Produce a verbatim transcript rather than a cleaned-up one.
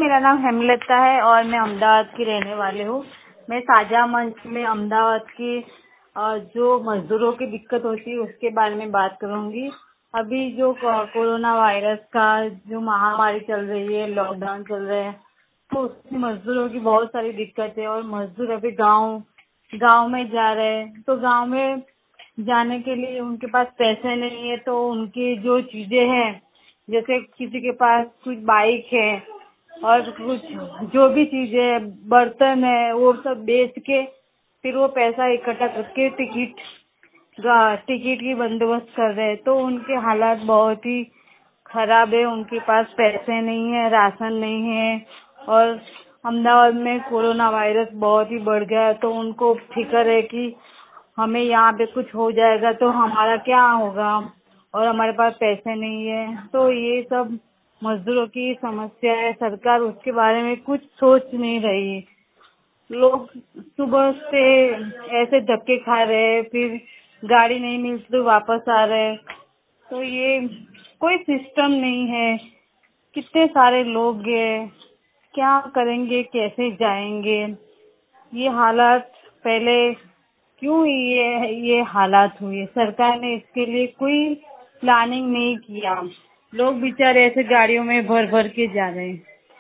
मेरा नाम हेमलता है और मैं अहमदाबाद की रहने वाली हूँ। मैं साझा मंच में अहमदाबाद की अ, जो मजदूरों की दिक्कत होती है उसके बारे में बात करूंगी। अभी जो को- कोरोना वायरस का जो महामारी चल रही है, लॉकडाउन चल रहा है, तो उसमें मजदूरों की बहुत सारी दिक्कत है और मजदूर अभी गांव गांव में जा रहे हैं। तो गांव में जाने के लिए उनके पास पैसे नहीं है, तो उनकी जो चीजें हैं, जैसे किसी के पास कुछ बाइक है और कुछ जो भी चीजें बर्तन है वो सब बेच के फिर वो पैसा इकट्ठा करके टिकट टिकट की बंदोबस्त कर रहे हैं। तो उनके हालात बहुत ही खराब है। उनके पास पैसे नहीं है, राशन नहीं है और अहमदाबाद में कोरोना वायरस बहुत ही बढ़ गया है। तो उनको फिक्र है कि हमें यहाँ पे कुछ हो जाएगा तो हमारा क्या होगा और हमारे पास पैसे नहीं है। तो ये सब मजदूरों की समस्या है। सरकार उसके बारे में कुछ सोच नहीं रही है। लोग सुबह से ऐसे धक्के खा रहे हैं, फिर गाड़ी नहीं मिलती तो वापस आ रहे हैं। तो ये कोई सिस्टम नहीं है। कितने सारे लोग हैं, क्या करेंगे, कैसे जाएंगे? ये हालात पहले क्यों ये ये हालात हुए? सरकार ने इसके लिए कोई प्लानिंग नहीं किया। लोग बेचारे ऐसे गाड़ियों में भर भर के जा रहे हैं।